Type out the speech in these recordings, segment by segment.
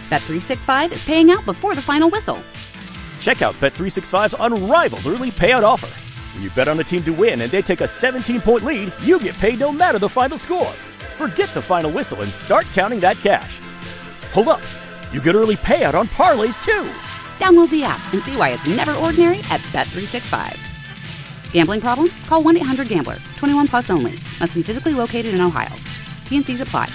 Bet365 is paying out before the final whistle. Check out Bet365's unrivaled early payout offer. When you bet on a team to win and they take a 17-point lead, you get paid no matter the final score. Forget the final whistle and start counting that cash. Hold up. You get early payout on parlays, too. Download the app and see why it's never ordinary at Bet365. Gambling problem? Call 1-800-GAMBLER. 21 plus only. Must be physically located in Ohio. T&Cs apply.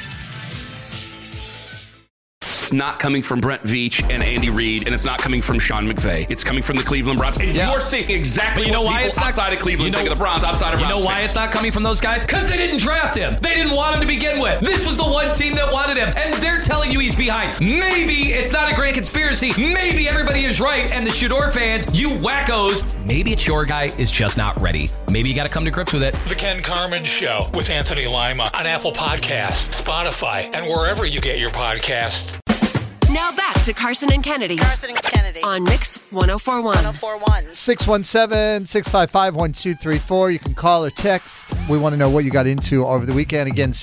It's not coming from Brent Veach and Andy Reid, and it's not coming from Sean McVay. It's coming from the Cleveland Browns. And you're seeing exactly what people outside of Cleveland think of the Browns, outside of Browns. You know why it's not coming from those guys? Because they didn't draft him. They didn't want him to begin with. This was the one team that wanted him, and they're telling you he's behind. Maybe it's not a grand conspiracy. Maybe everybody is right, and the Shador fans, you wackos, maybe it's your guy is just not ready. Maybe you got to come to grips with it. The Ken Carman Show with Anthony Lima on Apple Podcasts, Spotify, and wherever you get your podcasts. Now back to Carson and Kennedy. On Mix 1041. 617-655-1234. You can call or text. We want to know what you got into over the weekend. Again,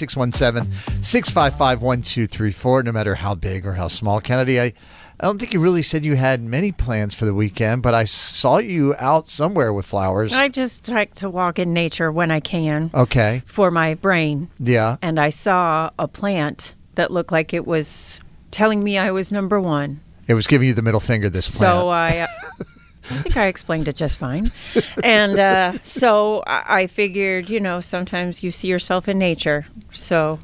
617-655-1234, no matter how big or how small. Kennedy, I don't think you really said you had many plans for the weekend, but I saw you out somewhere with flowers. I just like to walk in nature when I can. Okay. For my brain. Yeah. And I saw a plant that looked like it was telling me I was number one. It was giving you the middle finger, this plant. So I think I explained it just fine. And so I figured, sometimes you see yourself in nature. So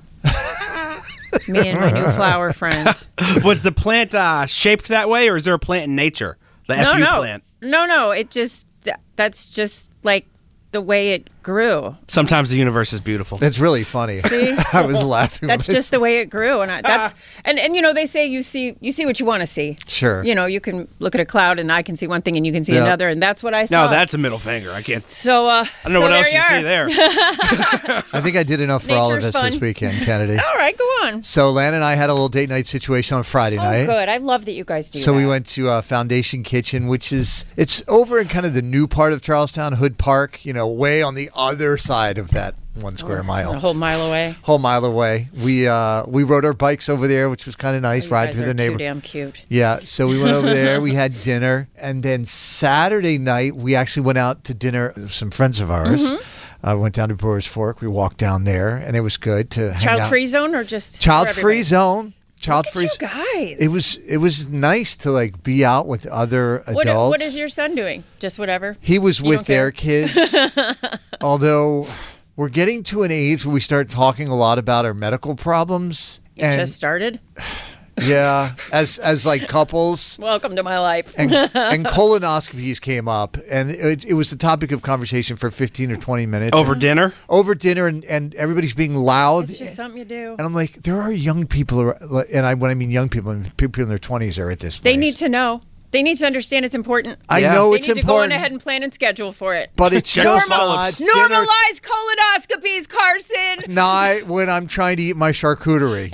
me and my new flower friend. Was the plant shaped that way, or is there a plant in nature? The FU plant? No. That's just like the way it grew. Sometimes the universe is beautiful. It's really funny. See? I was laughing. That's just the way it grew, and they say you see what you want to see. Sure. You can look at a cloud, and I can see one thing, and you can see another, and that's what I saw. No, that's a middle finger. I can't. So I don't know what else you see there. I think I did enough for all of us this weekend, Kennedy. All right, go on. So Lan and I had a little date night situation on Friday night. Oh, good. I love that you guys do. So that. we went to Foundation Kitchen, it's over in kind of the new part of Charlestown, Hood Park. Way on the other side of that 1 square mile. A whole mile away. Whole mile away. We rode our bikes over there, which was kind of nice. Ride through the neighborhood. Too damn cute. Yeah. So we went over there. We had dinner, and then Saturday night we actually went out to dinner with some friends of ours. We went down to Brewer's Fork. We walked down there, and it was good to hang out. Child-free zone or just child-free zone? Child-free. Look at you guys. It was nice to be out with other adults. What is your son doing? Just whatever. He was with their kids. Although we're getting to an age where we start talking a lot about our medical problems. Just started? Yeah, as like couples. Welcome to my life. and colonoscopies came up, and it was the topic of conversation for 15 or 20 minutes. Over dinner, and everybody's being loud. It's just something you do. And I'm like, there are young people, and when I mean young people, I mean people in their 20s are at this place. They need to know. They need to understand it's important. I know it's important. They need to go on ahead and plan and schedule for it. But it's just normalize colonoscopies, Carson. Not when I'm trying to eat my charcuterie.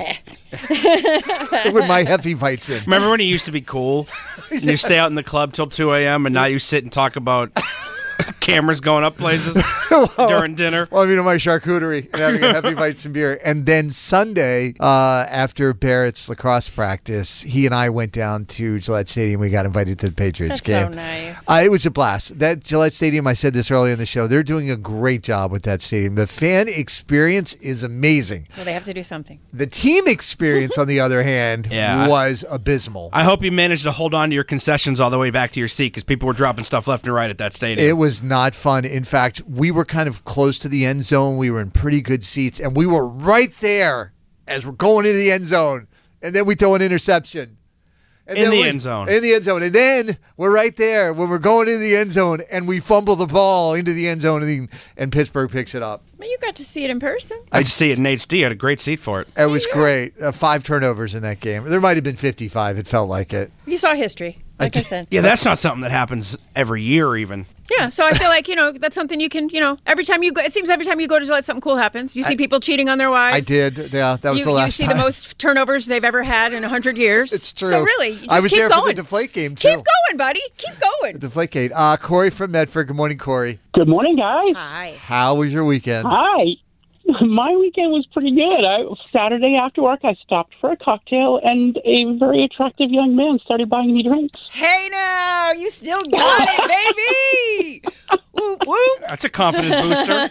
With my Hefeweizen. Remember when it used to be cool? And you stay out in the club till 2 a.m. and now you sit and talk about cameras going up places during dinner. Well, my charcuterie and having a Hefeweizen beer. And then Sunday, after Barrett's lacrosse practice, he and I went down to Gillette Stadium. We got invited to the Patriots game. That's so nice. It was a blast. That Gillette Stadium, I said this earlier in the show, they're doing a great job with that stadium. The fan experience is amazing. Well, they have to do something. The team experience, on the other hand, was abysmal. I hope you managed to hold on to your concessions all the way back to your seat because people were dropping stuff left and right at that stadium. It was not fun. In fact, we were kind of close to the end zone. We were in pretty good seats, and we were right there as we're going into the end zone. And then we throw an interception. In the end zone. And then we're right there when we're going into the end zone, and we fumble the ball into the end zone, and Pittsburgh picks it up. Well, you got to see it in person. I just see it in HD. I had a great seat for it. It was great. 5 turnovers in that game. There might have been 55. It felt like it. You saw history, like I said. Yeah, that's not something that happens every year even. Yeah, so I feel like, that's something you can, every time you go, it seems every time you go to Gillette, something cool happens. You see people cheating on their wives. I did. Yeah, that was the last time. You see the most turnovers they've ever had in 100 years. It's true. So really, you just I was keep there going. for the Deflategate too. Keep going, buddy. Keep going. Deflategate. Corey from Medford. Good morning, Corey. Good morning, guys. Hi. How was your weekend? Hi. My weekend was pretty good. Saturday after work, I stopped for a cocktail, and a very attractive young man started buying me drinks. Hey, now, you still got it, baby! Whoop, whoop. That's a confidence booster.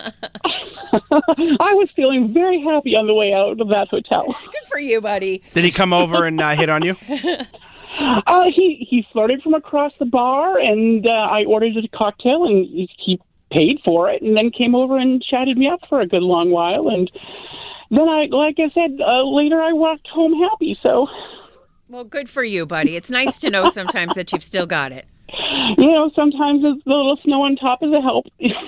I was feeling very happy on the way out of that hotel. Good for you, buddy. Did he come over and hit on you? He flirted from across the bar, and I ordered a cocktail, and he paid for it, and then came over and chatted me up for a good long while. And then like I said, later I walked home happy. So, well, good for you, buddy. It's nice to know sometimes that you've still got it. Sometimes the little snow on top is a help.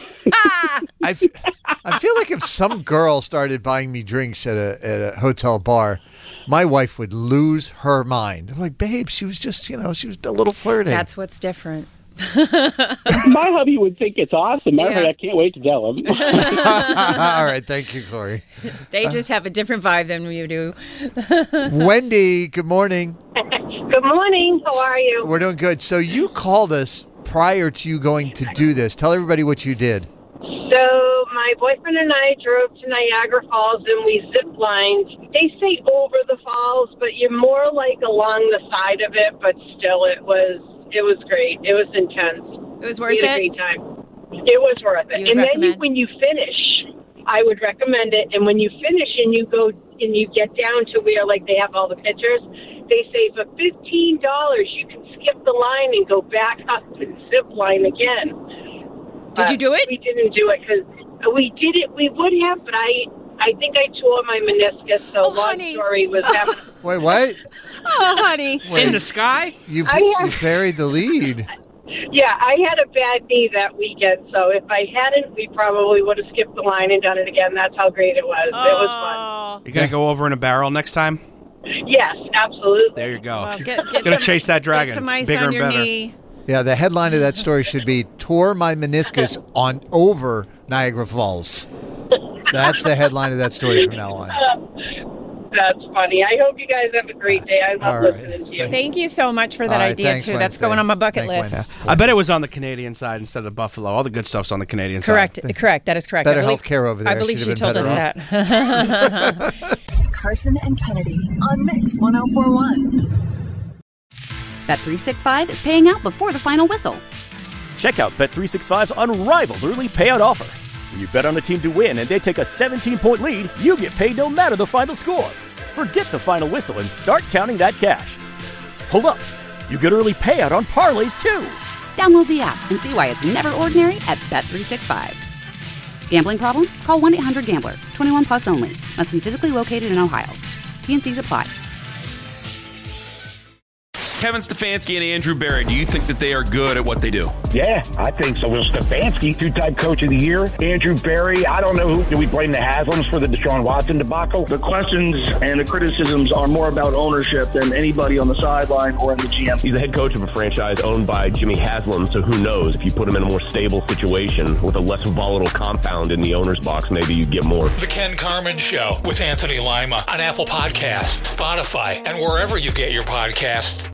I feel like if some girl started buying me drinks at a hotel bar, my wife would lose her mind. I'm like, babe, she was just, she was a little flirting. That's what's different. My hubby would think it's awesome. Yeah. I can't wait to tell him. All right. Thank you, Corey. They just have a different vibe than you do. Wendy, good morning. Good morning. How are you? We're doing good. So you called us prior to you going to do this. Tell everybody what you did. So my boyfriend and I drove to Niagara Falls and we zip-lined. They say over the falls, but you're more like along the side of it, but still it was great. It was intense. It was worth we had it? a great time. It was worth it. You'd recommend? Then when you finish, I would recommend it. And when you finish and you go and you get down to where they have all the pictures, they say for $15 you can skip the line and go back up and zip line again. Did you do it? We didn't do it because we did it. We would have, but I think I tore my meniscus. So long story was happening. Wait, what? Oh, honey. Wait. In the sky? You buried the lead. Yeah, I had a bad knee that weekend, so if I hadn't, we probably would have skipped the line and done it again. That's how great it was. It was fun. You going to go over in a barrel next time? Yes, absolutely. There you go. Well, get Gonna chase that dragon. Get some ice bigger on and your better. knee. Yeah, the headline of that story should be "Tore my meniscus on over Niagara Falls." That's the headline of that story from now on. That's funny. I hope you guys have a great day. I love All right. listening to you. Thank you so much for that All right, idea, thanks, too. That's Wednesday. going on my bucket Thank list. Wednesday. I bet it was on the Canadian side instead of Buffalo. All the good stuff's on the Canadian Correct. side. Correct. That is correct. Better I believe, health care over there. I believe She'd she have told been us better that. Carson and Kennedy on Mix 104.1. Bet365 is paying out before the final whistle. Check out Bet365's unrivaled early payout offer. When you bet on a team to win and they take a 17-point lead, you get paid no matter the final score. Forget the final whistle and start counting that cash. Hold up. You get early payout on parlays, too. Download the app and see why it's never ordinary at Bet365. Gambling problem? Call 1-800-GAMBLER. 21 plus only. Must be physically located in Ohio. T&Cs apply. Kevin Stefanski and Andrew Berry, do you think that they are good at what they do? Yeah, I think so. Will Stefanski, two-time coach of the year. Andrew Berry, I don't know who. Do we blame the Haslams for the Deshaun Watson debacle? The questions and the criticisms are more about ownership than anybody on the sideline or in the GM. He's the head coach of a franchise owned by Jimmy Haslam, so who knows? If you put him in a more stable situation with a less volatile compound in the owner's box, maybe you get more. The Ken Carman Show with Anthony Lima on Apple Podcasts, Spotify, and wherever you get your podcasts.